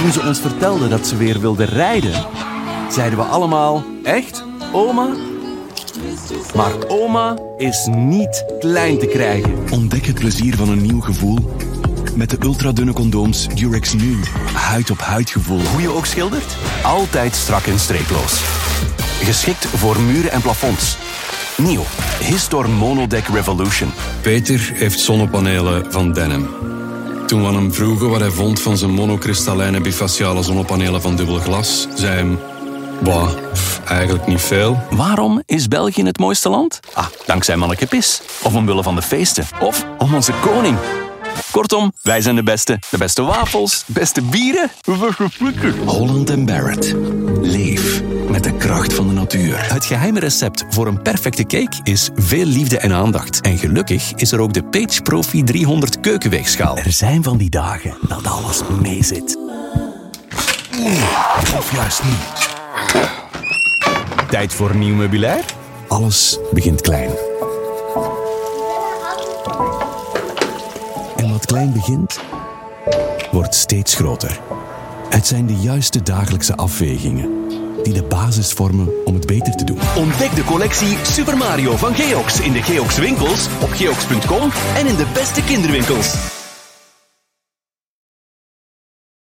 toen ze ons vertelde dat ze weer wilde rijden, zeiden we allemaal, echt, oma? Maar oma is niet klein te krijgen. Ontdek het plezier van een nieuw gevoel met de ultradunne condooms Durex Nu. Huid-op-huid gevoel. Hoe je ook schildert, altijd strak en streeploos. Geschikt voor muren en plafonds. Nieuw, Histor Monodeck Revolution. Peter heeft zonnepanelen van Denim. Toen we hem vroegen wat hij vond van zijn monokristallijne bifaciale zonnepanelen van dubbel glas, zei hij... Bah, eigenlijk niet veel. Waarom is België het mooiste land? Dankzij Manneke Pis. Of omwille van de feesten. Of om onze koning. Kortom, wij zijn de beste. De beste wafels, beste bieren. Holland & Barrett. Leef met de kracht van de natuur. Het geheime recept voor een perfecte cake is veel liefde en aandacht. En gelukkig is er ook de Page Profi 300 keukenweegschaal. Er zijn van die dagen dat alles meezit. Of juist niet. Tijd voor nieuw meubilair? Alles begint klein. En wat klein begint, wordt steeds groter. Het zijn de juiste dagelijkse afwegingen die de basis vormen om het beter te doen. Ontdek de collectie Super Mario van Geox in de Geox winkels, op geox.com en in de beste kinderwinkels.